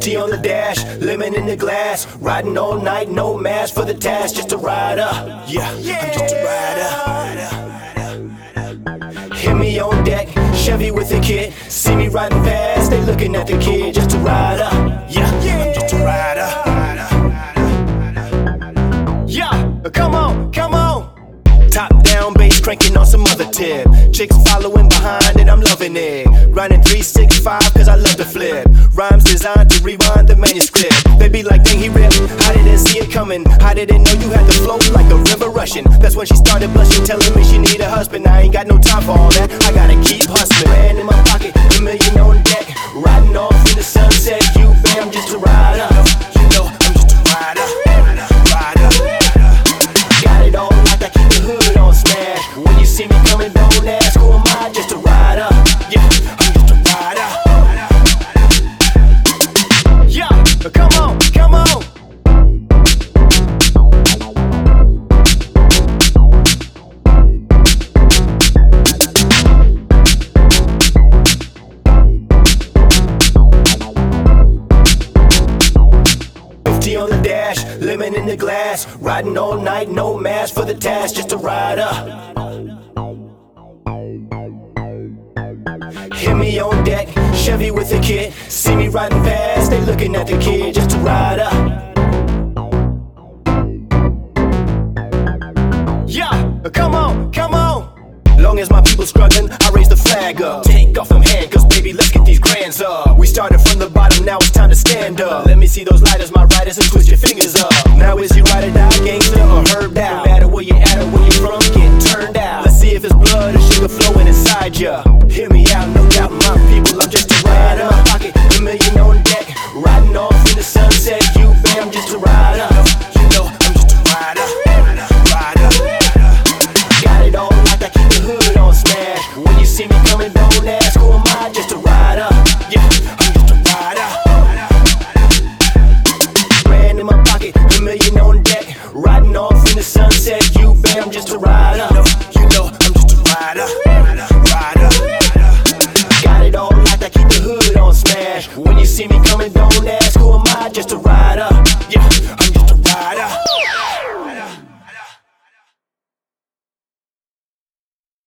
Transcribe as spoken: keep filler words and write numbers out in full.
fifty on the dash, lemon in the glass. Riding all night, no mask for the task. Just a rider, yeah, I'm just a rider. Hit me on deck, Chevy with the kid. See me riding fast, they looking at the kid. Just a rider, yeah, I'm just a rider. Yeah, come on, come on. Top down, bass cranking on some other tip. Chicks following behind and I'm loving it. Grinding three six five cause I love to flip. Rhymes designed to rewind the manuscript. They be like, dang, he ripped. I didn't see it coming. I didn't know you had to flow like a river rushing. That's when she started blushing, telling me she need a husband. I ain't got no time for all that, I gotta keep hustling. Hand in my pocket, a million on deck. Riding off in the sunset, you bam, just a rider. You know, I'm just a rider. Rider. Got it all like I keep the hood on smash. When you see me coming, don't ask who am I, just a rider. Yeah, I'm just a rider. Yeah, come on, come on. fifty on the dash, lemon in the glass. Riding all night, no mask for the task. Just a rider. Hit me on deck, Chevy with the kid. See me riding fast, they looking at the kid. Just a rider. Yeah, come on, come on. Long as my people struggling, I raise the flag up. Take off them handcuffs, baby, let's get these grands up. We started from the bottom, now it's time to stand up. Let me see those lighters, my riders, and twist your fingers up. Now is you ride or die, gangster or herbed out? No matter where you at or where you from, get turned out. Let's see if it's blood or sugar flowing inside ya. Hear me out, no doubt, my people, I'm just a rider. In my pocket, a million on deck. Riding off in the sunset, you bam, just a rider. You know, I'm just a rider. Rider. Got it all like I keep the hood on smash. When you see me coming, don't ask who am I, just a rider. Yeah, I'm just a rider. Brand in my pocket, a million on deck. Riding off in the sunset, you bam, just a rider. You know, I'm just a rider. Rider. Got it all like I keep the hood on smash. When you see me